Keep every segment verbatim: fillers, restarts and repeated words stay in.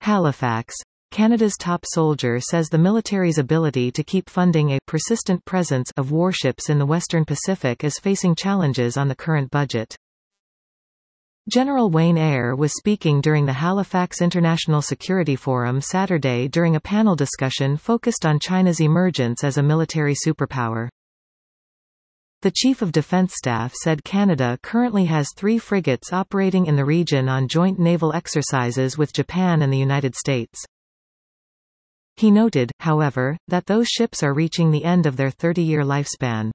Halifax. Canada's top soldier says the military's ability to keep funding a persistent presence of warships in the Western Pacific is facing challenges on the current budget. General Wayne Eyre was speaking during the Halifax International Security Forum Saturday during a panel discussion focused on China's emergence as a military superpower. The Chief of Defence Staff said Canada currently has three frigates operating in the region on joint naval exercises with Japan and the United States. He noted, however, that those ships are reaching the end of their thirty-year lifespan.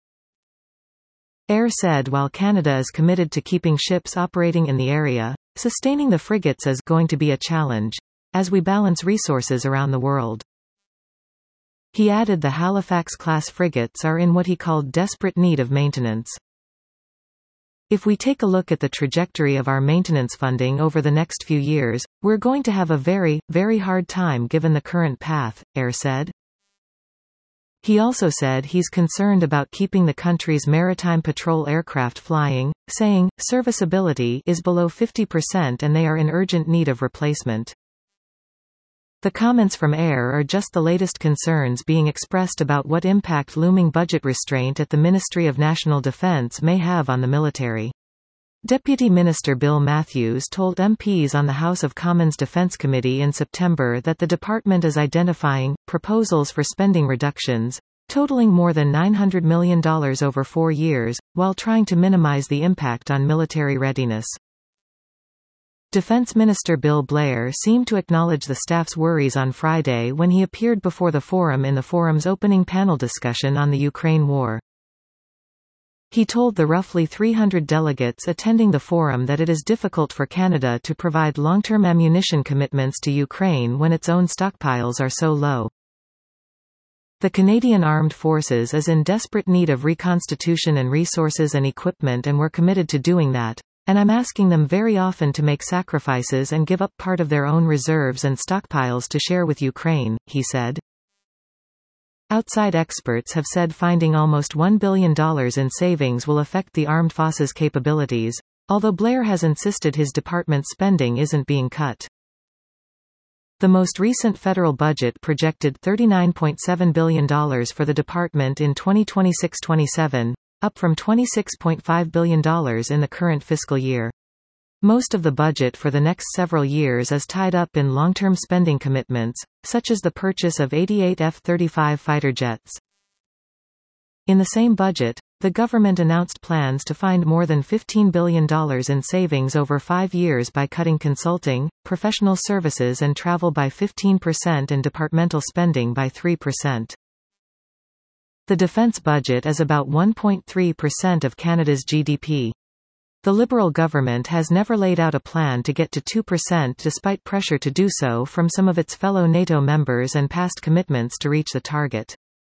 Eyre said while Canada is committed to keeping ships operating in the area, sustaining the frigates is going to be a challenge, as we balance resources around the world. He added the Halifax-class frigates are in what he called desperate need of maintenance. If we take a look at the trajectory of our maintenance funding over the next few years, we're going to have a very, very hard time given the current path, Eyre said. He also said he's concerned about keeping the country's maritime patrol aircraft flying, saying, serviceability is below fifty percent and they are in urgent need of replacement. The comments from Eyre are just the latest concerns being expressed about what impact looming budget restraint at the Ministry of National Defence may have on the military. Deputy Minister Bill Matthews told M Ps on the House of Commons Defence Committee in September that the department is identifying proposals for spending reductions, totaling more than nine hundred million dollars over four years, while trying to minimize the impact on military readiness. Defense Minister Bill Blair seemed to acknowledge the staff's worries on Friday when he appeared before the forum in the forum's opening panel discussion on the Ukraine war. He told the roughly three hundred delegates attending the forum that it is difficult for Canada to provide long-term ammunition commitments to Ukraine when its own stockpiles are so low. The Canadian Armed Forces is in desperate need of reconstitution and resources and equipment, and we're committed to doing that. And I'm asking them very often to make sacrifices and give up part of their own reserves and stockpiles to share with Ukraine, he said. Outside experts have said finding almost one billion dollars in savings will affect the armed forces' capabilities, although Blair has insisted his department's spending isn't being cut. The most recent federal budget projected thirty-nine point seven billion dollars for the department in twenty twenty-six twenty-seven, up from twenty-six point five billion dollars in the current fiscal year. Most of the budget for the next several years is tied up in long-term spending commitments, such as the purchase of eighty-eight F thirty-five fighter jets. In the same budget, the government announced plans to find more than fifteen billion dollars in savings over five years by cutting consulting, professional services and travel by fifteen percent and departmental spending by three percent. The defence budget is about one point three percent of Canada's G D P. The Liberal government has never laid out a plan to get to two percent despite pressure to do so from some of its fellow NATO members and past commitments to reach the target.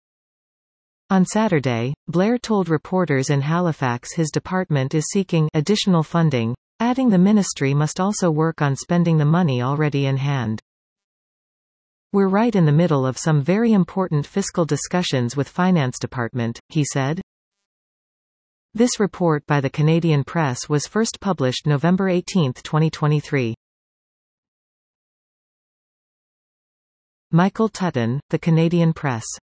On Saturday, Blair told reporters in Halifax his department is seeking additional funding, adding the ministry must also work on spending the money already in hand. We're right in the middle of some very important fiscal discussions with Finance Department, he said. This report by the Canadian Press was first published November eighteenth twenty twenty-three. Michael Tutton, The Canadian Press.